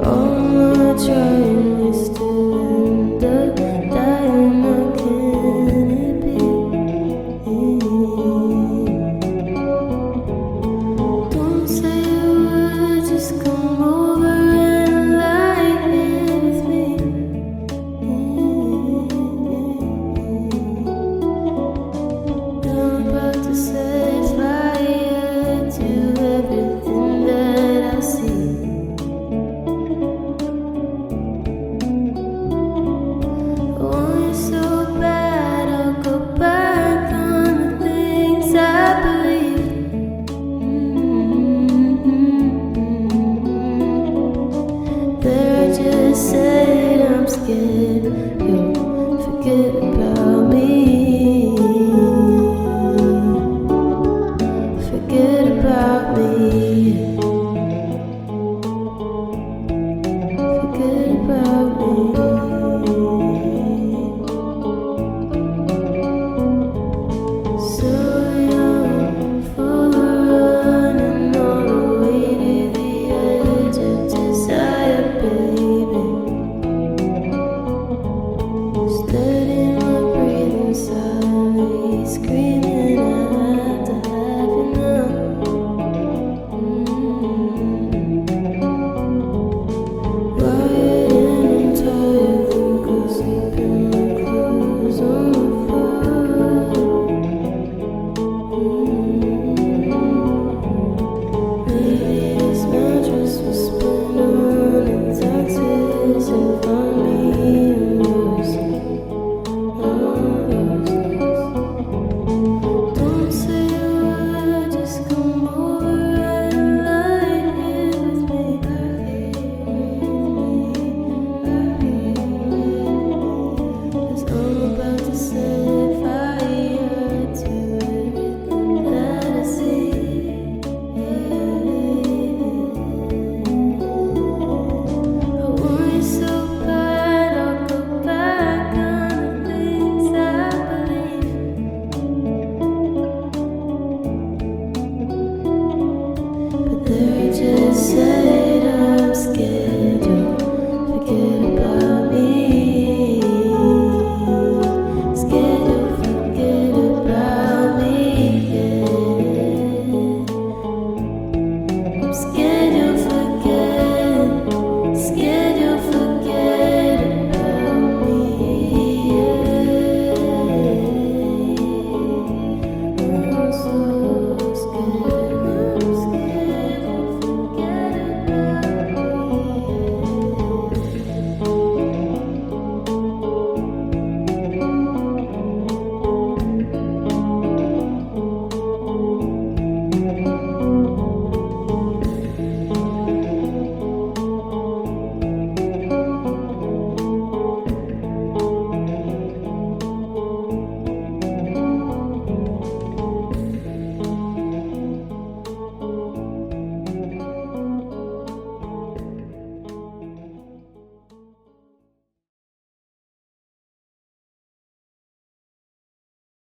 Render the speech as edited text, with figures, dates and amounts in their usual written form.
All my trying is to end up dying. How can it be? Don't say a word, just come over and lie here with me. I'm about to set fire to everything that I see. I want you so bad, I'll go back on the things I believe. There I just said I'm scared you'll forget